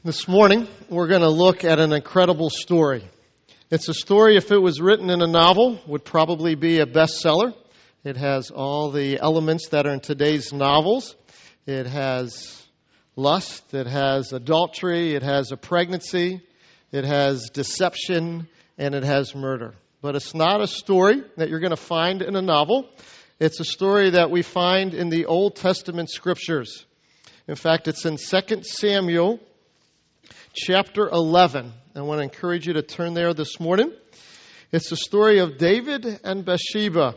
This morning, we're going to look at an incredible story. It's a story, if it was written in a novel, would probably be a bestseller. It has all the elements that are in today's novels. It has lust, it has adultery, it has a pregnancy, it has deception, and it has murder. But it's not a story that you're going to find in a novel. It's a story that we find in the Old Testament scriptures. In fact, it's in 2 Samuel chapter 11. I want to encourage you to turn there this morning. It's the story of David and Bathsheba.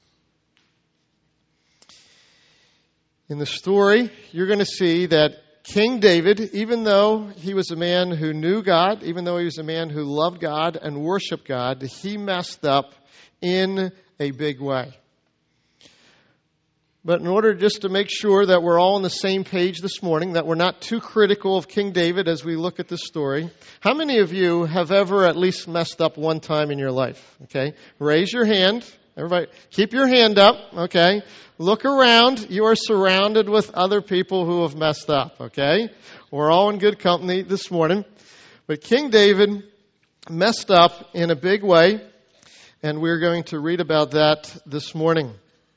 In the story, you're going to see that King David, even though he was a man who knew God, even though he was a man who loved God and worshiped God, he messed up in a big way. But in order just to make sure that we're all on the same page this morning, that we're not too critical of King David as we look at this story, how many of you have ever at least messed up one time in your life? Okay, raise your hand. Everybody, keep your hand up. Okay, look around. You are surrounded with other people who have messed up. Okay, we're all in good company this morning. But King David messed up in a big way, and we're going to read about that this morning.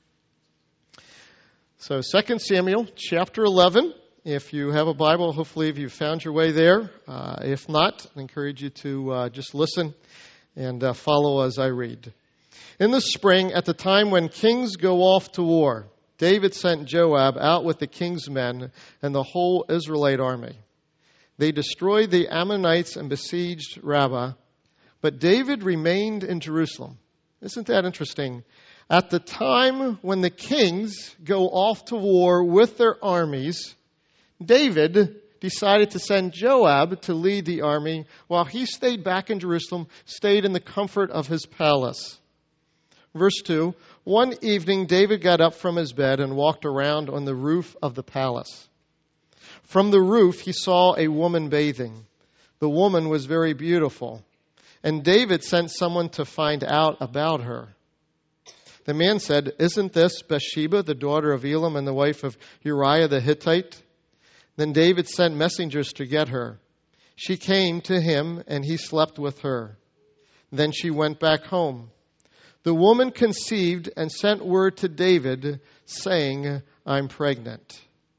So 2 Samuel chapter 11, if you have a Bible, hopefully you've found your way there. If not, I encourage you to just listen and follow as I read. In the spring, at the time when kings go off to war, David sent Joab out with the king's men and the whole Israelite army. They destroyed the Ammonites and besieged Rabbah, but David remained in Jerusalem. Isn't that interesting? At the time when the kings go off to war with their armies, David decided to send Joab to lead the army while he stayed back in Jerusalem, stayed in the comfort of his palace. Verse 2, one evening David got up from his bed and walked around on the roof of the palace. From the roof he saw a woman bathing. The woman was very beautiful, and David sent someone to find out about her. The man said, "Isn't this Bathsheba, the daughter of Elam and the wife of Uriah the Hittite?" Then David sent messengers to get her. She came to him, and he slept with her. Then she went back home. The woman conceived and sent word to David, saying, "I'm pregnant."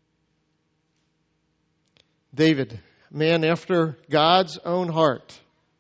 David, man after God's own heart,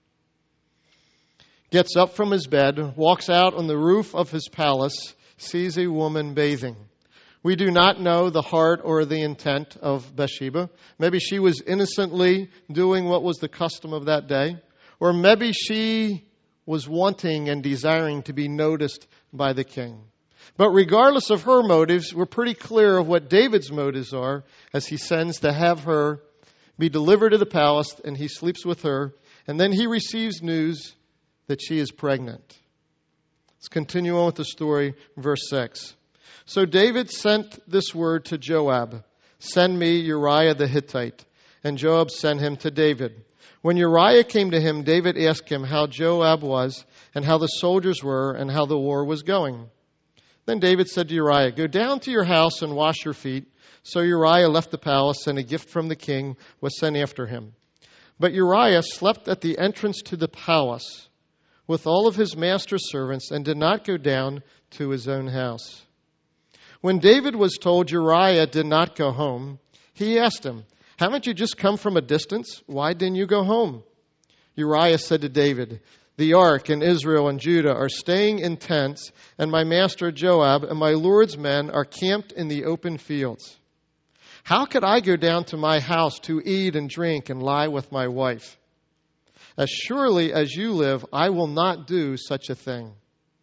gets up from his bed, walks out on the roof of his palace, sees a woman bathing. We do not know the heart or the intent of Bathsheba. Maybe she was innocently doing what was the custom of that day. Or maybe she was wanting and desiring to be noticed by the king. But regardless of her motives, we're pretty clear of what David's motives are as he sends to have her be delivered to the palace, and he sleeps with her. And then he receives news that she is pregnant. Let's continue on with the story, verse 6. So David sent this word to Joab, "Send me Uriah the Hittite." And Joab sent him to David. When Uriah came to him, David asked him how Joab was, and how the soldiers were, and how the war was going. Then David said to Uriah, "Go down to your house and wash your feet." So Uriah left the palace, and a gift from the king was sent after him. But Uriah slept at the entrance to the palace with all of his master's servants, and did not go down to his own house. When David was told Uriah did not go home, he asked him, "Haven't you just come from a distance? Why didn't you go home?" Uriah said to David, "The ark and Israel and Judah are staying in tents, and my master Joab and my Lord's men are camped in the open fields. How could I go down to my house to eat and drink and lie with my wife? As surely as you live, I will not do such a thing."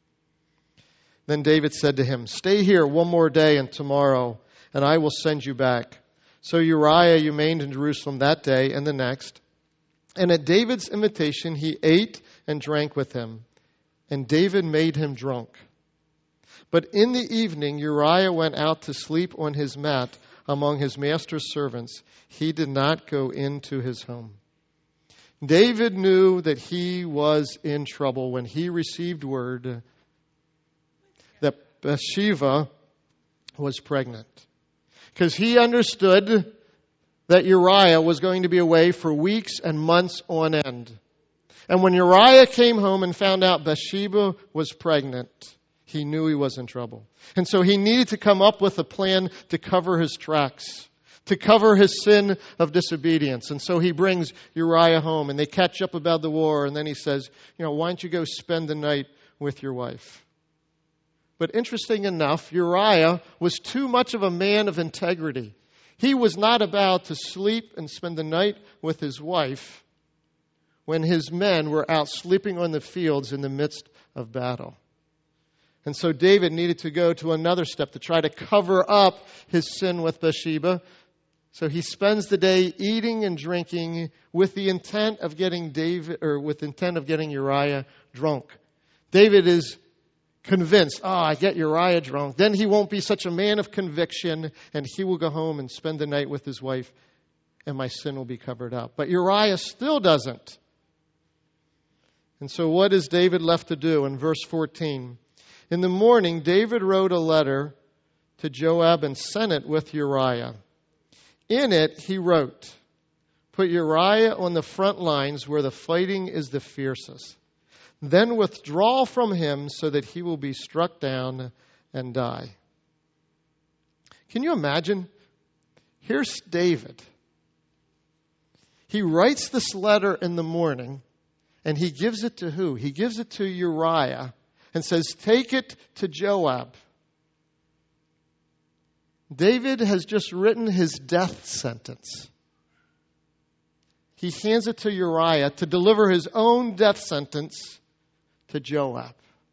Then David said to him, "Stay here one more day and tomorrow, and I will send you back." So Uriah remained in Jerusalem that day and the next. And at David's invitation, he ate and drank with him. And David made him drunk. But in the evening, Uriah went out to sleep on his mat among his master's servants. He did not go into his home. David knew that he was in trouble when he received word that Bathsheba was pregnant. Because he understood that Uriah was going to be away for weeks and months on end. And when Uriah came home and found out Bathsheba was pregnant, he knew he was in trouble. And so he needed to come up with a plan to cover his tracks, to cover his sin of disobedience. And so he brings Uriah home, and they catch up about the war, and then he says, why don't you go spend the night with your wife? But interesting enough, Uriah was too much of a man of integrity. He was not about to sleep and spend the night with his wife when his men were out sleeping on the fields in the midst of battle. And so David needed to go to another step to try to cover up his sin with Bathsheba. So he spends the day eating and drinking with the intent of getting Uriah drunk. David is convinced, I get Uriah drunk, then he won't be such a man of conviction, and he will go home and spend the night with his wife, and my sin will be covered up. But Uriah still doesn't. And so what is David left to do? In verse 14, in the morning, David wrote a letter to Joab and sent it with Uriah. In it, he wrote, put Uriah on the front lines where the fighting is the fiercest. Then withdraw from him so that he will be struck down and die. Can you imagine? Here's David. He writes this letter in the morning, and he gives it to who? He gives it to Uriah and says, take it to Joab. David has just written his death sentence. He hands it to Uriah to deliver his own death sentence to Joab.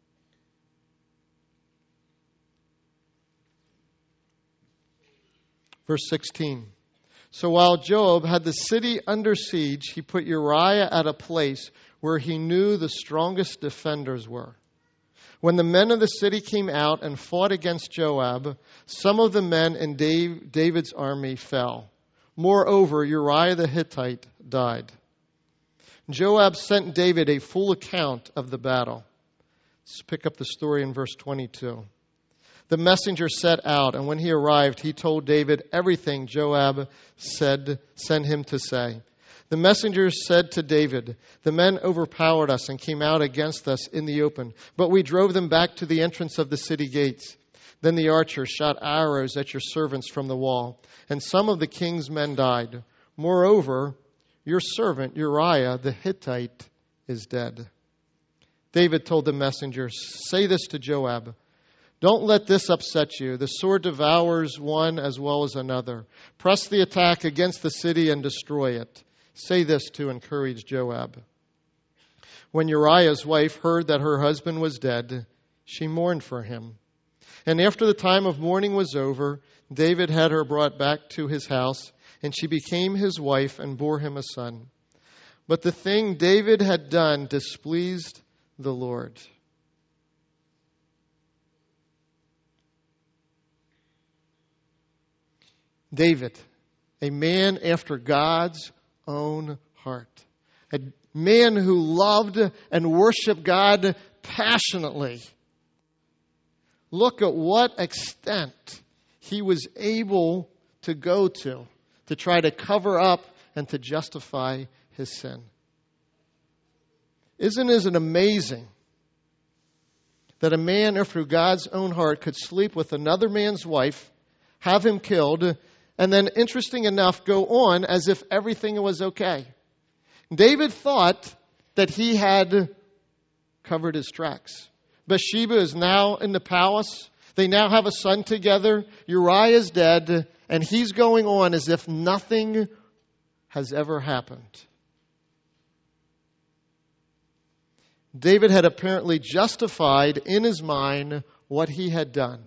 Verse 16. So while Joab had the city under siege, he put Uriah at a place where he knew the strongest defenders were. When the men of the city came out and fought against Joab, some of the men in David's army fell. Moreover, Uriah the Hittite died. Joab sent David a full account of the battle. Let's pick up the story in verse 22. The messenger set out, and when he arrived, he told David everything Joab sent him to say. The messenger said to David, the men overpowered us and came out against us in the open, but we drove them back to the entrance of the city gates. Then the archers shot arrows at your servants from the wall, and some of the king's men died. Moreover, your servant Uriah the Hittite is dead. David told the messenger, say this to Joab. Don't let this upset you. The sword devours one as well as another. Press the attack against the city and destroy it. Say this to encourage Joab. When Uriah's wife heard that her husband was dead, she mourned for him. And after the time of mourning was over, David had her brought back to his house, and she became his wife and bore him a son. But the thing David had done displeased the Lord. David, a man after God's own heart. A man who loved and worshiped God passionately. Look at what extent he was able to go to try to cover up and to justify his sin. Isn't it amazing that a man after God's own heart could sleep with another man's wife, have him killed, and then, interesting enough, go on as if everything was okay? David thought that he had covered his tracks. Bathsheba is now in the palace. They now have a son together. Uriah is dead, and he's going on as if nothing has ever happened. David had apparently justified in his mind what he had done.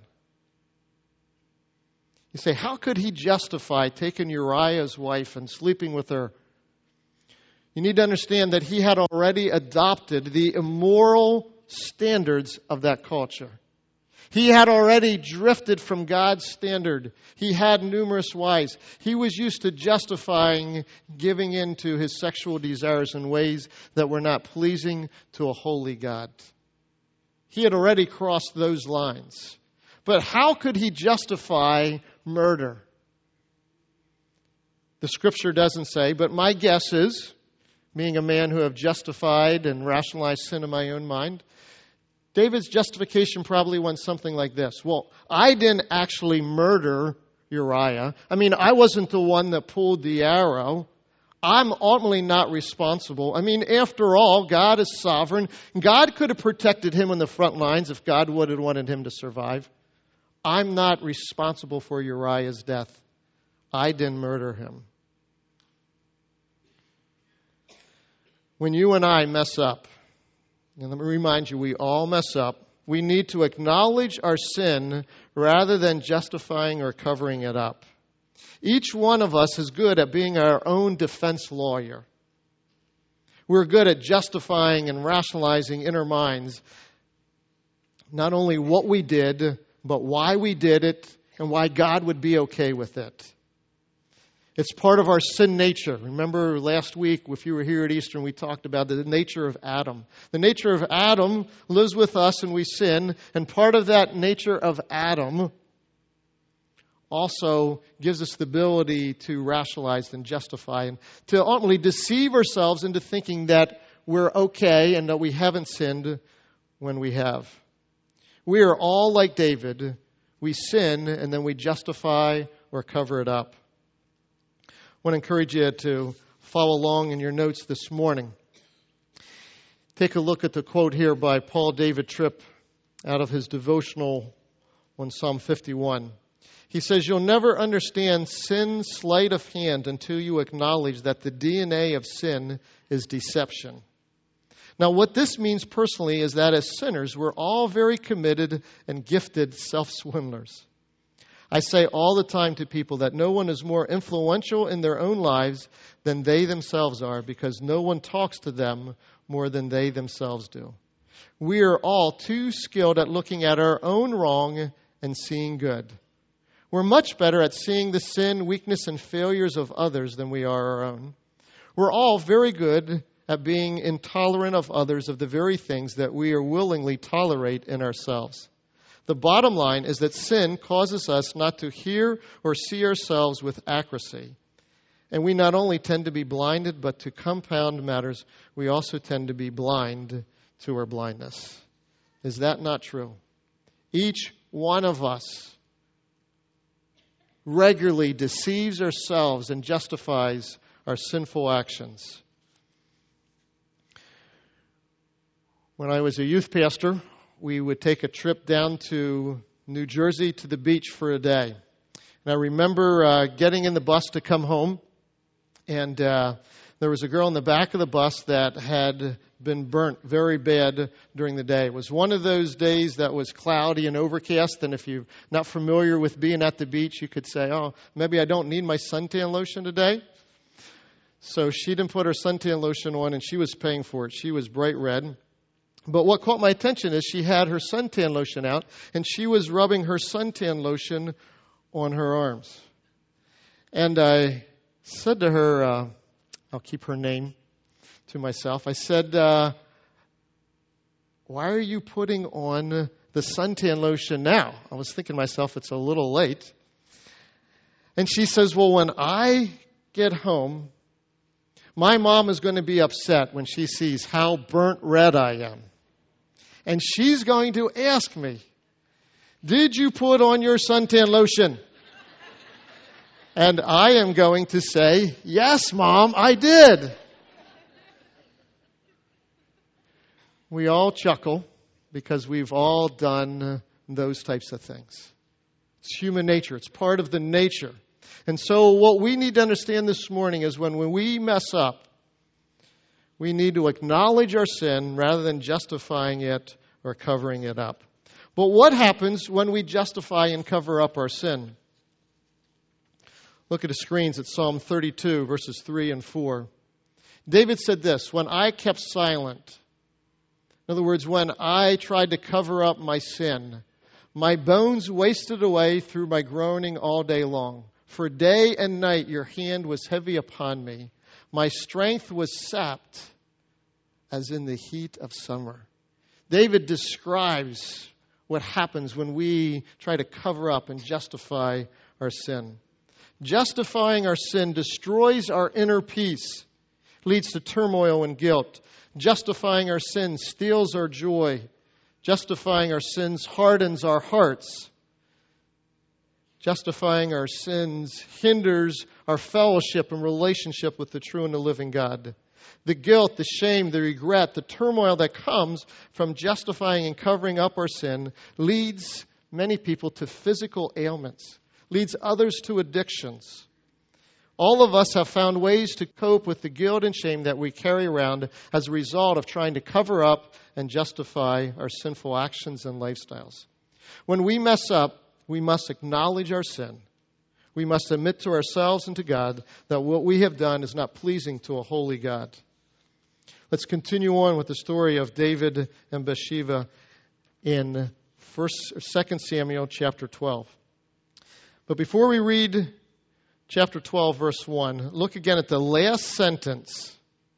You say, how could he justify taking Uriah's wife and sleeping with her? You need to understand that he had already adopted the immoral standards of that culture. He had already drifted from God's standard. He had numerous wives. He was used to justifying giving in to his sexual desires in ways that were not pleasing to a holy God. He had already crossed those lines. But how could he justify murder? The Scripture doesn't say, but my guess is, being a man who have justified and rationalized sin in my own mind, David's justification probably went something like this. Well, I didn't actually murder Uriah. I mean, I wasn't the one that pulled the arrow. I'm ultimately not responsible. I mean, after all, God is sovereign. God could have protected him on the front lines if God would have wanted him to survive. I'm not responsible for Uriah's death. I didn't murder him. When you and I mess up, and let me remind you, we all mess up, we need to acknowledge our sin rather than justifying or covering it up. Each one of us is good at being our own defense lawyer. We're good at justifying and rationalizing in our minds not only what we did, but why we did it and why God would be okay with it. It's part of our sin nature. Remember last week, if you were here at Easter, we talked about the nature of Adam. The nature of Adam lives with us and we sin, and part of that nature of Adam also gives us the ability to rationalize and justify and to ultimately deceive ourselves into thinking that we're okay and that we haven't sinned when we have. We are all like David. We sin and then we justify or cover it up. I want to encourage you to follow along in your notes this morning. Take a look at the quote here by Paul David Tripp out of his devotional on Psalm 51. He says, "You'll never understand sin's sleight of hand until you acknowledge that the DNA of sin is deception." Now, what this means personally is that as sinners, we're all very committed and gifted self-swindlers. I say all the time to people that no one is more influential in their own lives than they themselves are, because no one talks to them more than they themselves do. We are all too skilled at looking at our own wrong and seeing good. We're much better at seeing the sin, weakness, and failures of others than we are our own. We're all very good at being intolerant of others of the very things that we are willingly tolerate in ourselves. The bottom line is that sin causes us not to hear or see ourselves with accuracy. And we not only tend to be blinded, but to compound matters, we also tend to be blind to our blindness. Is that not true? Each one of us regularly deceives ourselves and justifies our sinful actions. When I was a youth pastor, we would take a trip down to New Jersey to the beach for a day. And I remember getting in the bus to come home, and there was a girl in the back of the bus that had been burnt very bad during the day. It was one of those days that was cloudy and overcast, and if you're not familiar with being at the beach, you could say, oh, maybe I don't need my suntan lotion today. So she didn't put her suntan lotion on, and she was paying for it. She was bright red. But what caught my attention is she had her suntan lotion out, and she was rubbing her suntan lotion on her arms. And I said to her, I'll keep her name to myself. I said, why are you putting on the suntan lotion now? I was thinking to myself, it's a little late. And she says, well, when I get home, my mom is going to be upset when she sees how burnt red I am. And she's going to ask me, did you put on your suntan lotion? And I am going to say, yes, Mom, I did. We all chuckle because we've all done those types of things. It's human nature. It's part of the nature. And so what we need to understand this morning is when we mess up, we need to acknowledge our sin rather than justifying it or covering it up. But what happens when we justify and cover up our sin? Look at the screens at Psalm 32, verses 3 and 4. David said this, when I kept silent, in other words, when I tried to cover up my sin, my bones wasted away through my groaning all day long. For day and night your hand was heavy upon me. My strength was sapped as in the heat of summer. David describes what happens when we try to cover up and justify our sin. Justifying our sin destroys our inner peace, leads to turmoil and guilt. Justifying our sin steals our joy. Justifying our sins hardens our hearts. Justifying our sins hinders our fellowship and relationship with the true and the living God. The guilt, the shame, the regret, the turmoil that comes from justifying and covering up our sin leads many people to physical ailments, leads others to addictions. All of us have found ways to cope with the guilt and shame that we carry around as a result of trying to cover up and justify our sinful actions and lifestyles. When we mess up, we must acknowledge our sin. We must admit to ourselves and to God that what we have done is not pleasing to a holy God. Let's continue on with the story of David and Bathsheba in 2 Samuel chapter 12. But before we read chapter 12, verse 1, look again at the last sentence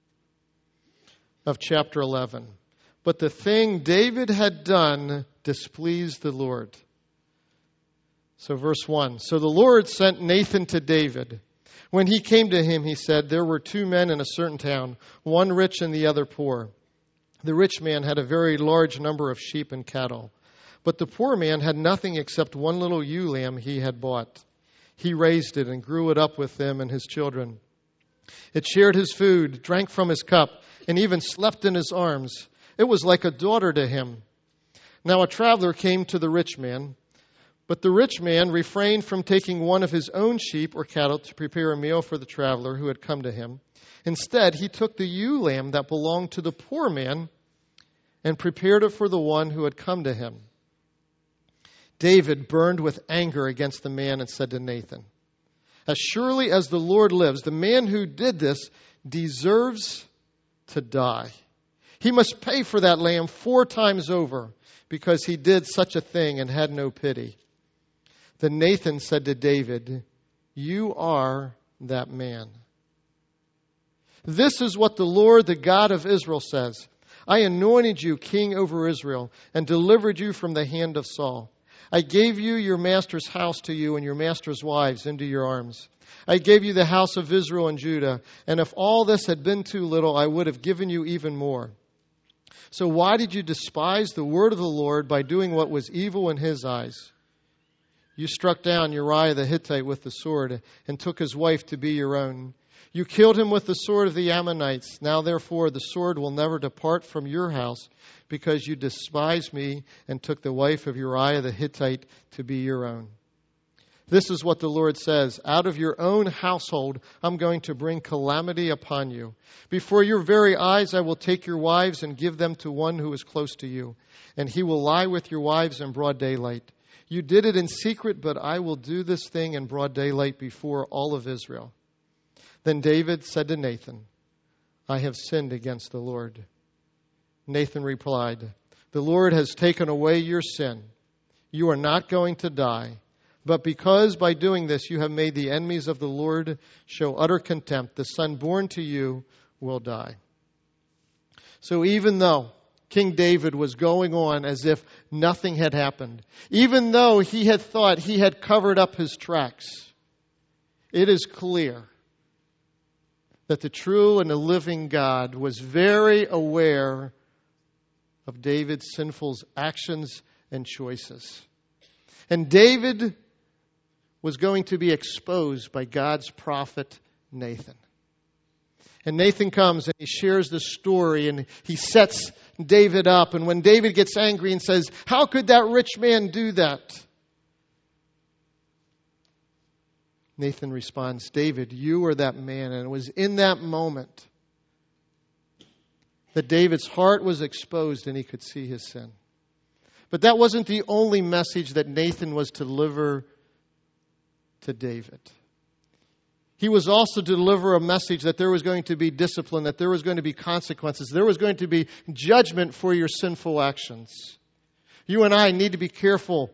of chapter 11. But the thing David had done displeased the Lord. So verse 1, so the Lord sent Nathan to David. When he came to him, he said, there were two men in a certain town, one rich and the other poor. The rich man had a very large number of sheep and cattle, but the poor man had nothing except one little ewe lamb he had bought. He raised it and grew it up with him and his children. It shared his food, drank from his cup, and even slept in his arms. It was like a daughter to him. Now a traveler came to the rich man, but the rich man refrained from taking one of his own sheep or cattle to prepare a meal for the traveler who had come to him. Instead, he took the ewe lamb that belonged to the poor man and prepared it for the one who had come to him. David burned with anger against the man and said to Nathan, as surely as the Lord lives, the man who did this deserves to die. He must pay for that lamb 4 times over because he did such a thing and had no pity. Then Nathan said to David, you are that man. This is what the Lord, the God of Israel, says. I anointed you king over Israel and delivered you from the hand of Saul. I gave you your master's house to you and your master's wives into your arms. I gave you the house of Israel and Judah, and if all this had been too little, I would have given you even more. So why did you despise the word of the Lord by doing what was evil in his eyes? You struck down Uriah the Hittite with the sword and took his wife to be your own. You killed him with the sword of the Ammonites. Now, therefore, the sword will never depart from your house because you despised me and took the wife of Uriah the Hittite to be your own. This is what the Lord says. Out of your own household, I'm going to bring calamity upon you. Before your very eyes, I will take your wives and give them to one who is close to you, and he will lie with your wives in broad daylight. You did it in secret, but I will do this thing in broad daylight before all of Israel. Then David said to Nathan, I have sinned against the Lord. Nathan replied, the Lord has taken away your sin. You are not going to die. But because by doing this you have made the enemies of the Lord show utter contempt, the son born to you will die. So even though King David was going on as if nothing had happened, even though he had thought he had covered up his tracks, it is clear that the true and the living God was very aware of David's sinful actions and choices. And David was going to be exposed by God's prophet Nathan. And Nathan comes and he shares the story and he sets David up. And when David gets angry and says, how could that rich man do that? Nathan responds, David, you are that man. And it was in that moment that David's heart was exposed and he could see his sin. But that wasn't the only message that Nathan was to deliver to David. He was also to deliver a message that there was going to be discipline, that there was going to be consequences, there was going to be judgment for your sinful actions. You and I need to be careful.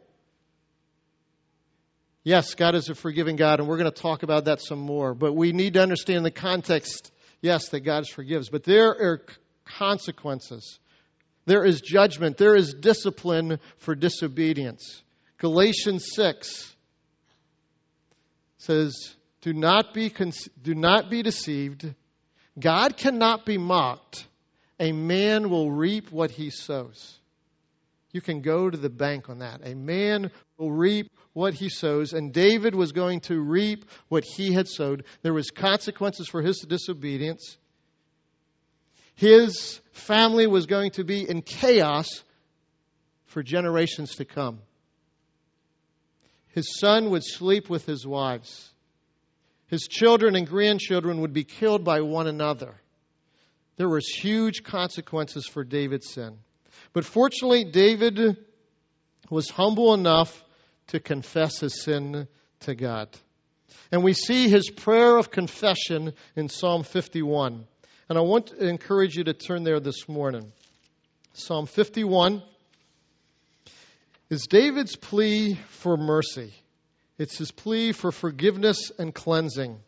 Yes, God is a forgiving God, and we're going to talk about that some more. But we need to understand the context, yes, that God forgives. But there are consequences. There is judgment. There is discipline for disobedience. Galatians 6 says, Do not be deceived. God cannot be mocked. A man will reap what he sows. You can go to the bank on that. A man will reap what he sows. And David was going to reap what he had sowed. There was consequences for his disobedience. His family was going to be in chaos for generations to come. His son would sleep with his wives. His children and grandchildren would be killed by one another. There was huge consequences for David's sin. But fortunately, David was humble enough to confess his sin to God. And we see his prayer of confession in Psalm 51. And I want to encourage you to turn there this morning. Psalm 51 is David's plea for mercy. It's his plea for forgiveness and cleansing.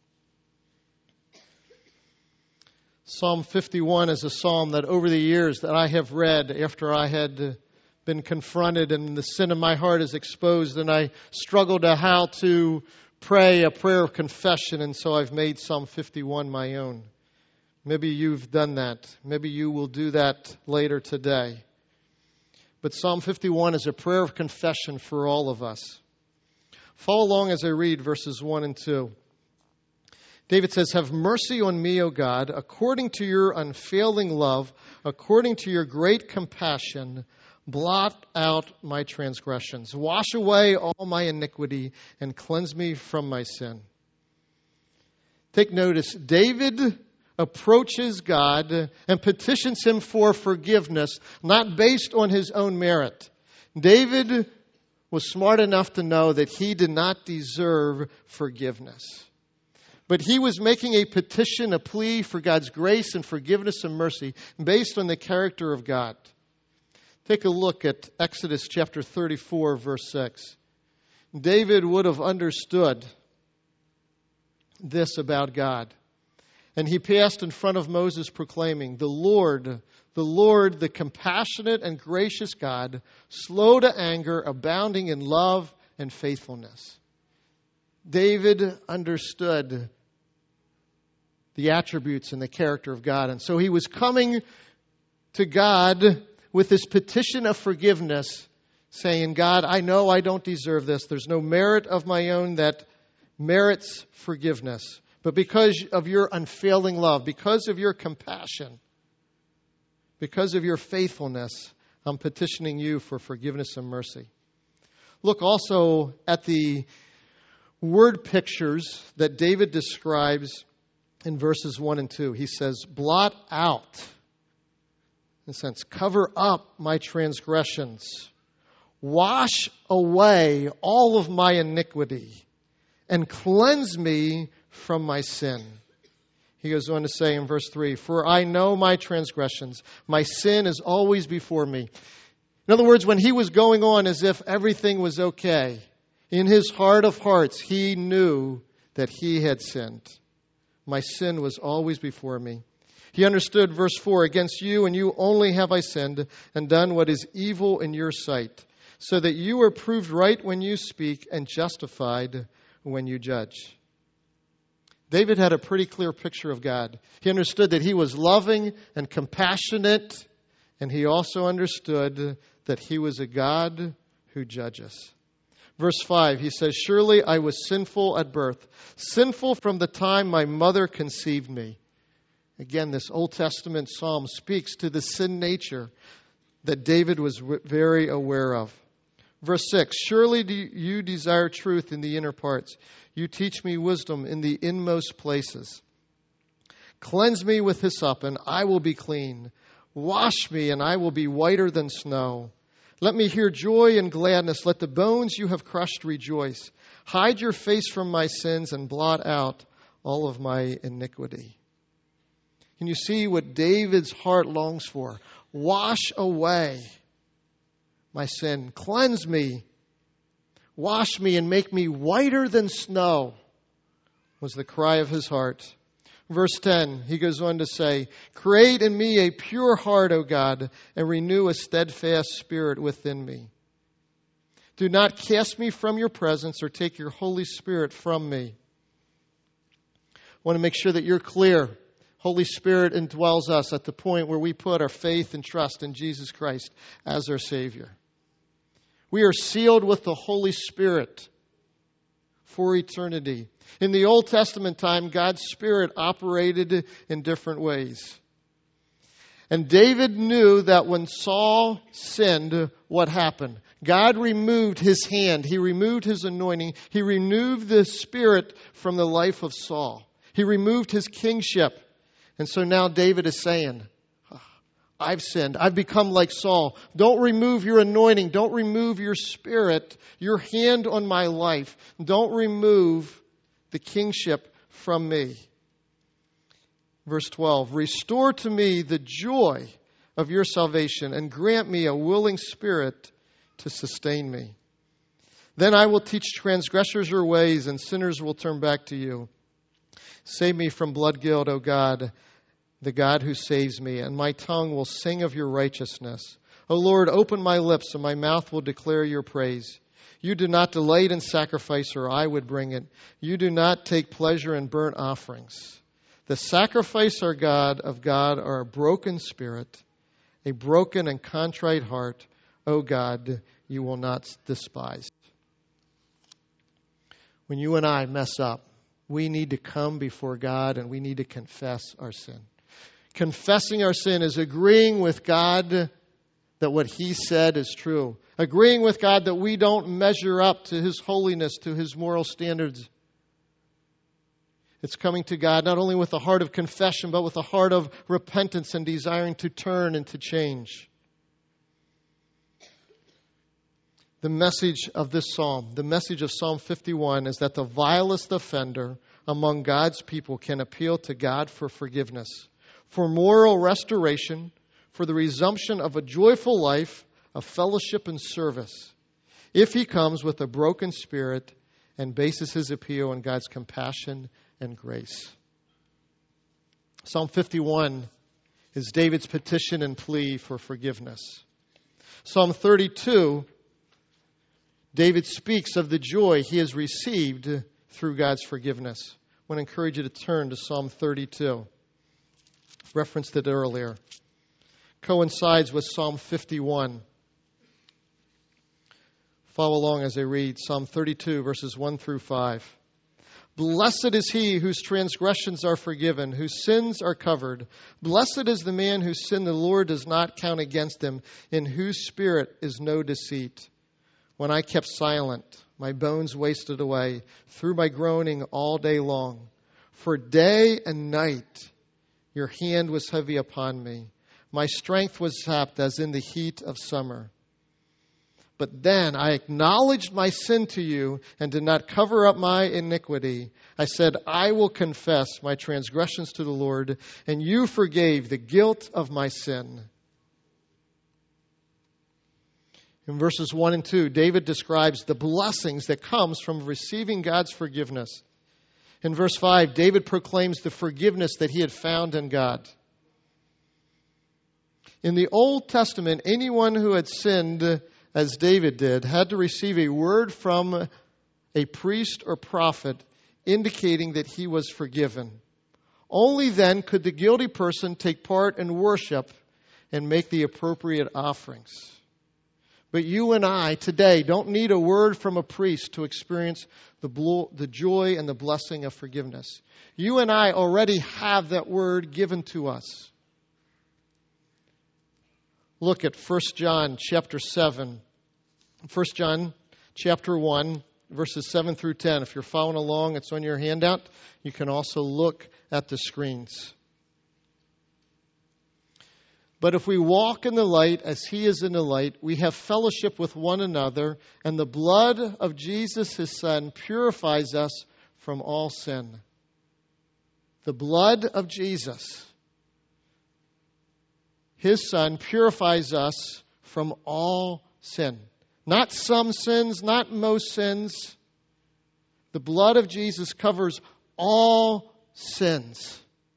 Psalm 51 is a psalm that over the years that I have read after I had been confronted and the sin of my heart is exposed, and I struggled to how to pray a prayer of confession, and so I've made Psalm 51 my own. Maybe you've done that. Maybe you will do that later today. But Psalm 51 is a prayer of confession for all of us. Follow along as I read verses 1 and 2. David says, "Have mercy on me, O God, according to your unfailing love, according to your great compassion, blot out my transgressions. Wash away all my iniquity and cleanse me from my sin." Take notice, David approaches God and petitions him for forgiveness, not based on his own merit. David was smart enough to know that he did not deserve forgiveness. But he was making a petition, a plea for God's grace and forgiveness and mercy based on the character of God. Take a look at Exodus chapter 34, verse 6. David would have understood this about God. And he passed in front of Moses proclaiming, the Lord, the compassionate and gracious God, slow to anger, abounding in love and faithfulness. David understood the attributes and the character of God. And so he was coming to God with this petition of forgiveness, saying, God, I know I don't deserve this. There's no merit of my own that merits forgiveness. But because of your unfailing love, because of your compassion, because of your faithfulness, I'm petitioning you for forgiveness and mercy. Look also at the word pictures that David describes in verses 1 and 2. He says, blot out, in a sense, cover up my transgressions. Wash away all of my iniquity and cleanse me from my sin. He goes on to say in verse 3, for I know my transgressions. My sin is always before me. In other words, when he was going on as if everything was okay, in his heart of hearts, he knew that he had sinned. My sin was always before me. He understood verse 4, against you and you only have I sinned and done what is evil in your sight, so that you are proved right when you speak and justified when you judge. David had a pretty clear picture of God. He understood that he was loving and compassionate, and he also understood that he was a God who judges. Verse 5, he says, surely I was sinful at birth, sinful from the time my mother conceived me. Again, this Old Testament psalm speaks to the sin nature that David was very aware of. Verse 6, surely do you desire truth in the inner parts. You teach me wisdom in the inmost places. Cleanse me with hyssop, and I will be clean. Wash me, and I will be whiter than snow. Let me hear joy and gladness. Let the bones you have crushed rejoice. Hide your face from my sins and blot out all of my iniquity. Can you see what David's heart longs for? Wash away my sin. Cleanse me. Wash me and make me whiter than snow, was the cry of his heart. Verse 10, he goes on to say, create in me a pure heart, O God, and renew a steadfast spirit within me. Do not cast me from your presence or take your Holy Spirit from me. want to make sure that you're clear. Holy Spirit indwells us at the point where we put our faith and trust in Jesus Christ as our Savior. We are sealed with the Holy Spirit for eternity. In the Old Testament time, God's Spirit operated in different ways. And David knew that when Saul sinned, what happened? God removed his hand. He removed his anointing. He removed the Spirit from the life of Saul. He removed his kingship. And so now David is saying, I've sinned. I've become like Saul. Don't remove your anointing. Don't remove your Spirit, your hand on my life. Don't remove the kingship from me. Verse 12, restore to me the joy of your salvation and grant me a willing spirit to sustain me. Then I will teach transgressors your ways and sinners will turn back to you. Save me from blood guilt, O God, the God who saves me, and my tongue will sing of your righteousness. O Lord, open my lips and my mouth will declare your praise. You do not delight in sacrifice, or I would bring it. You do not take pleasure in burnt offerings. The sacrifice of God are a broken spirit, a broken and contrite heart. O God, you will not despise. When you and I mess up, we need to come before God and we need to confess our sin. Confessing our sin is agreeing with God that what He said is true. Agreeing with God that we don't measure up to His holiness, to His moral standards. It's coming to God not only with a heart of confession, but with a heart of repentance and desiring to turn and to change. The message of this psalm, the message of Psalm 51, is that the vilest offender among God's people can appeal to God for forgiveness, for moral restoration, for the resumption of a joyful life of fellowship and service, if he comes with a broken spirit and bases his appeal on God's compassion and grace. Psalm 51 is David's petition and plea for forgiveness. Psalm 32, David speaks of the joy he has received through God's forgiveness. I want to encourage you to turn to Psalm 32. Referenced it earlier. Coincides with Psalm 51. Follow along as I read Psalm 32, verses 1 through 5. Blessed is he whose transgressions are forgiven, whose sins are covered. Blessed is the man whose sin the Lord does not count against him, in whose spirit is no deceit. When I kept silent, my bones wasted away through my groaning all day long. For day and night your hand was heavy upon me. My strength was sapped as in the heat of summer. But then I acknowledged my sin to you and did not cover up my iniquity. I said, I will confess my transgressions to the Lord, and you forgave the guilt of my sin. In verses 1 and 2, David describes the blessings that comes from receiving God's forgiveness. In verse 5, David proclaims the forgiveness that he had found in God. In the Old Testament, anyone who had sinned as David did, had to receive a word from a priest or prophet indicating that he was forgiven. Only then could the guilty person take part in worship and make the appropriate offerings. But you and I today don't need a word from a priest to experience the joy and the blessing of forgiveness. You and I already have that word given to us. Look at 1 John chapter 7. 1 John chapter 1, verses 7 through 10. If you're following along, it's on your handout. You can also look at the screens. But if we walk in the light as He is in the light, we have fellowship with one another, and the blood of Jesus, His Son, purifies us from all sin. The blood of Jesus, His Son, purifies us from all sin. Not some sins, not most sins. The blood of Jesus covers all sins.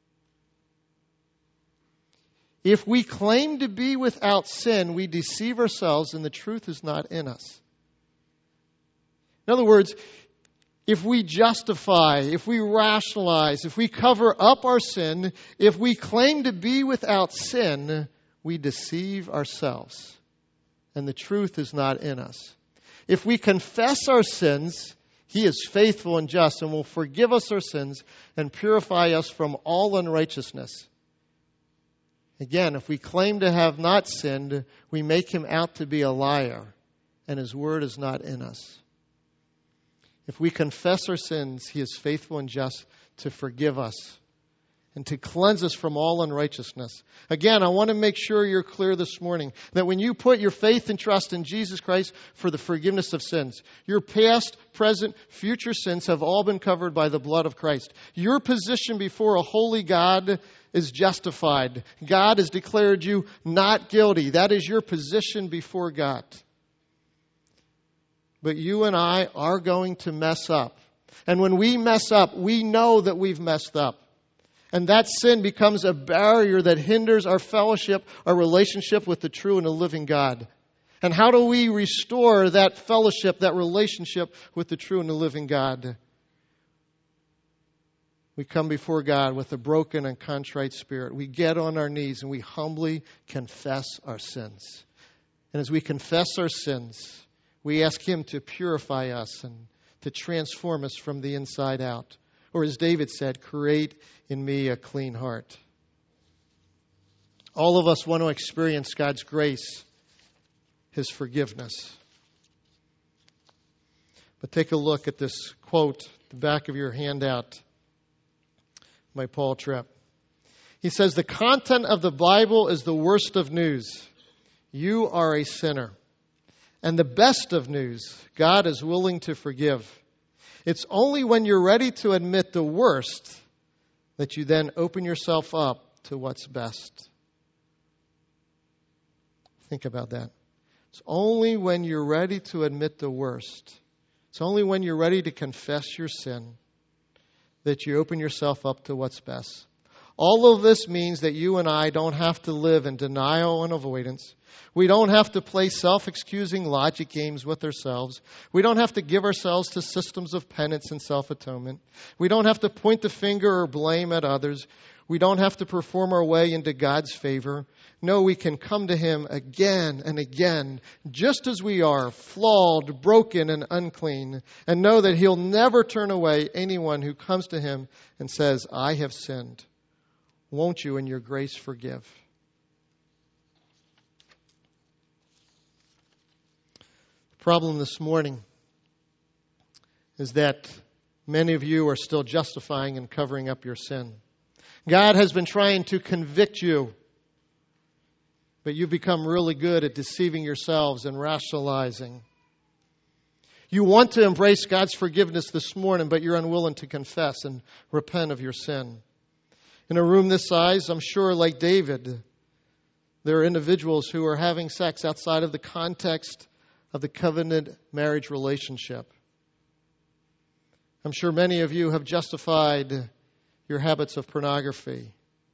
If we claim to be without sin, we deceive ourselves and the truth is not in us. In other words, if we justify, if we rationalize, if we cover up our sin, if we claim to be without sin, we deceive ourselves, and the truth is not in us. If we confess our sins, He is faithful and just and will forgive us our sins and purify us from all unrighteousness. Again, if we claim to have not sinned, we make Him out to be a liar, and His word is not in us. If we confess our sins, He is faithful and just to forgive us and to cleanse us from all unrighteousness. Again, I want to make sure you're clear this morning that when you put your faith and trust in Jesus Christ for the forgiveness of sins, your past, present, future sins have all been covered by the blood of Christ. Your position before a holy God is justified. God has declared you not guilty. That is your position before God. But you and I are going to mess up. And when we mess up, we know that we've messed up. And that sin becomes a barrier that hinders our fellowship, our relationship with the true and the living God. And how do we restore that fellowship, that relationship with the true and the living God? We come before God with a broken and contrite spirit. We get on our knees and we humbly confess our sins. And as we confess our sins, we ask Him to purify us and to transform us from the inside out. Or as David said, create in me a clean heart. All of us want to experience God's grace, His forgiveness. But take a look at this quote at the back of your handout by Paul Tripp. He says, the content of the Bible is the worst of news. You are a sinner. And the best of news, God is willing to forgive. It's only when you're ready to admit the worst that you then open yourself up to what's best. Think about that. It's only when you're ready to admit the worst. It's only when you're ready to confess your sin that you open yourself up to what's best. All of this means that you and I don't have to live in denial and avoidance. We don't have to play self-excusing logic games with ourselves. We don't have to give ourselves to systems of penance and self-atonement. We don't have to point the finger or blame at others. We don't have to perform our way into God's favor. No, we can come to Him again and again, just as we are, flawed, broken, and unclean, and know that He'll never turn away anyone who comes to Him and says, I have sinned. Won't you in your grace forgive? The problem this morning is that many of you are still justifying and covering up your sin. God has been trying to convict you, but you've become really good at deceiving yourselves and rationalizing. You want to embrace God's forgiveness this morning, but you're unwilling to confess and repent of your sin. In a room this size, I'm sure, like David, there are individuals who are having sex outside of the context of the covenant marriage relationship. I'm sure many of you have justified your habits of pornography.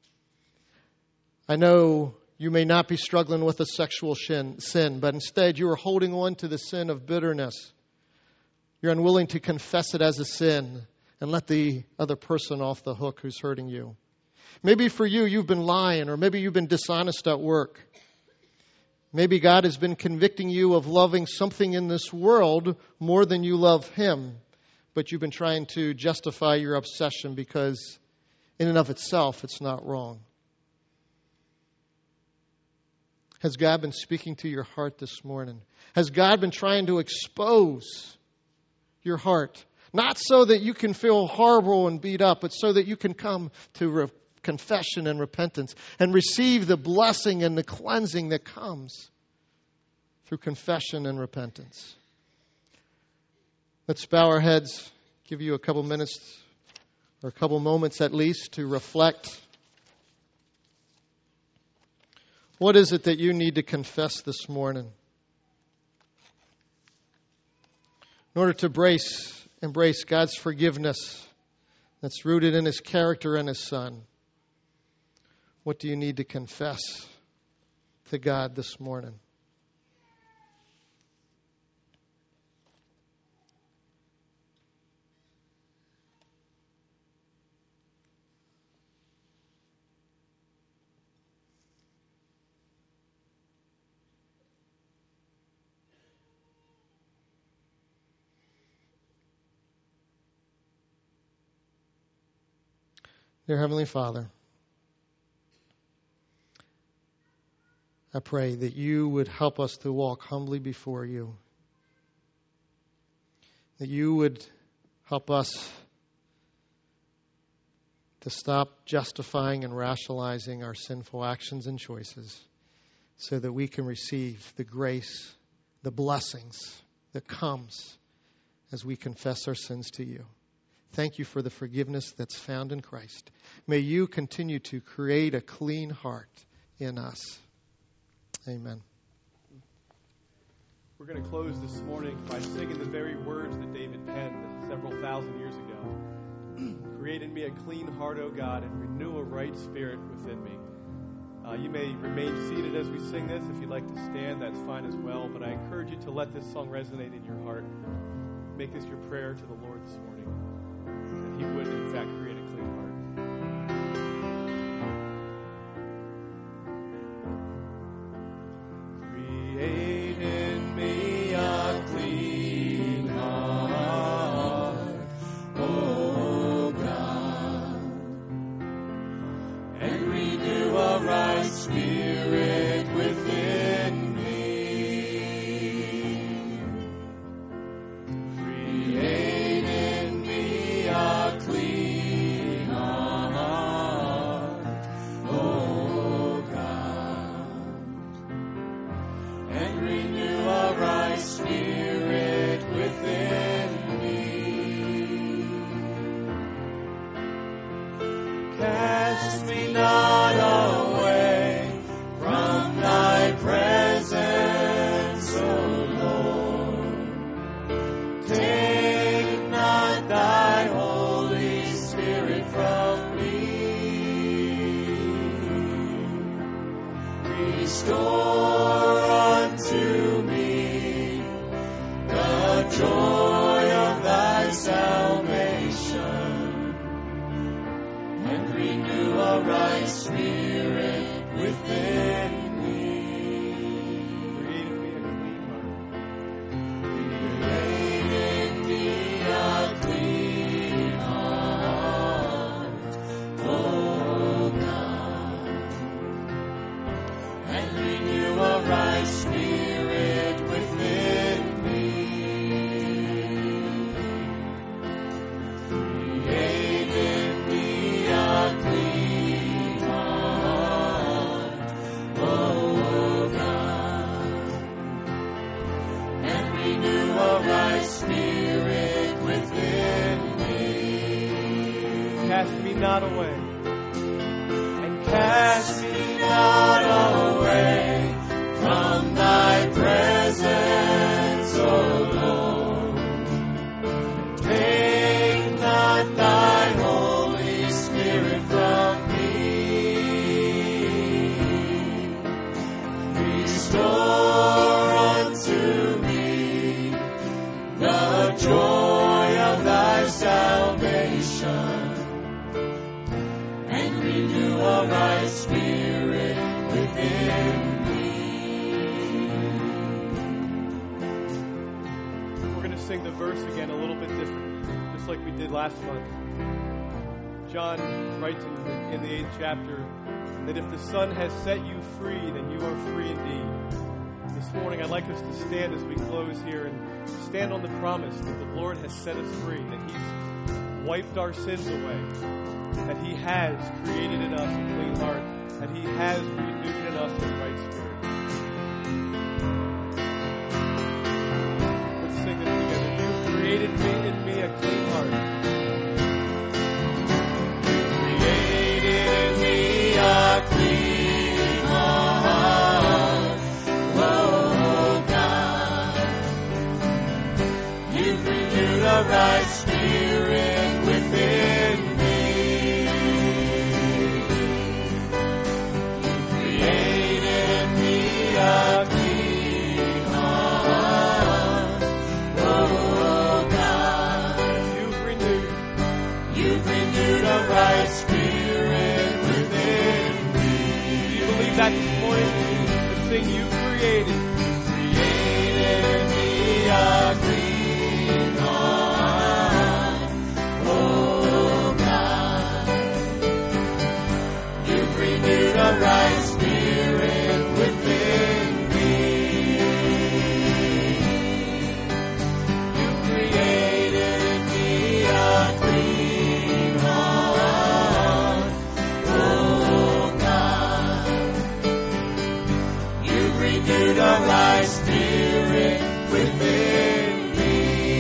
I know you may not be struggling with a sexual sin, but instead you are holding on to the sin of bitterness. You're unwilling to confess it as a sin and let the other person off the hook who's hurting you. Maybe for you, you've been lying, or maybe you've been dishonest at work. Maybe God has been convicting you of loving something in this world more than you love Him, but you've been trying to justify your obsession because in and of itself, it's not wrong. Has God been speaking to your heart this morning? Has God been trying to expose your heart? Not so that you can feel horrible and beat up, but so that you can come to confession and repentance and receive the blessing and the cleansing that comes through confession and repentance. Let's bow our heads, give you a couple minutes or a couple moments at least to reflect. What is it that you need to confess this morning in order to embrace God's forgiveness that's rooted in His character and His Son? What do you need to confess to God this morning? Dear Heavenly Father, I pray that you would help us to walk humbly before you, that you would help us to stop justifying and rationalizing our sinful actions and choices so that we can receive the grace, the blessings that comes as we confess our sins to you. Thank you for the forgiveness that's found in Christ. May you continue to create a clean heart in us. Amen. We're going to close this morning by singing the very words that David penned several thousand years ago. Create in me a clean heart, O God, and renew a right spirit within me. You may remain seated as we sing this. If you'd like to stand, that's fine as well. But I encourage you to let this song resonate in your heart. Make this your prayer to the Lord this morning, that He would, in fact, create a clean heart. Create in me a clean heart, O God, and renew a right spirit within me. Create in me a clean heart, O God, and renew a right spirit within me. Cast me not away from thy presence, O Lord. Take not thy Holy Spirit from me. Restore unto me the joy of thy salvation, and renew a right spirit within me. Create in me a clean heart. Create in me a clean heart, O God, and renew a right spirit within me. Create in me a clean heart, O God, and renew a right spirit within me. Cast me not away, and cast me not away from thy presence, O Lord. Take not thy Holy Spirit from me. Restore unto me the joy of thy salvation, and renew a right spirit within me. We're going to sing the verse again a little bit different, just like we did last month. John writes in the 8th chapter that if the Son has set you free, then you are free indeed. This morning, I'd like us to stand as we close here and stand on the promise that the Lord has set us free, that He's wiped our sins away, that He has created in us a clean heart, that He has renewed in us a right spirit. Let's sing this together. You created in me a clean heart. Created in me a clean heart, oh God. You've renewed a right spirit within me. You created in me a clean heart, oh God. You've renewed a right spirit within me. Do you believe that this morning? The thing you created. Created in me a clean heart, oh God. renewed a right spirit within me. You created in me a clean heart, oh God. You renewed a right spirit within me.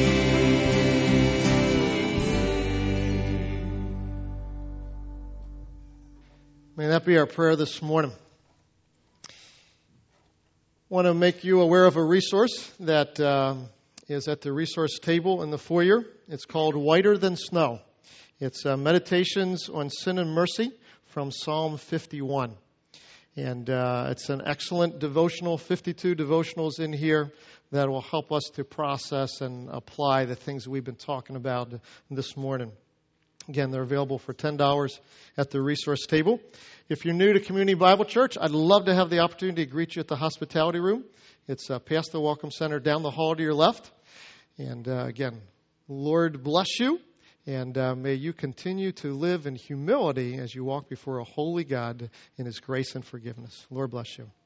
May that be our prayer this morning. I want to make you aware of a resource that is at the resource table in the foyer. It's called Whiter Than Snow. It's Meditations on Sin and Mercy from Psalm 51. And it's an excellent devotional, 52 devotionals in here that will help us to process and apply the things we've been talking about this morning. Again, they're available for $10 at the resource table. If you're new to Community Bible Church, I'd love to have the opportunity to greet you at the hospitality room. It's past the Welcome Center down the hall to your left. And again, Lord bless you, and may you continue to live in humility as you walk before a holy God in His grace and forgiveness. Lord bless you.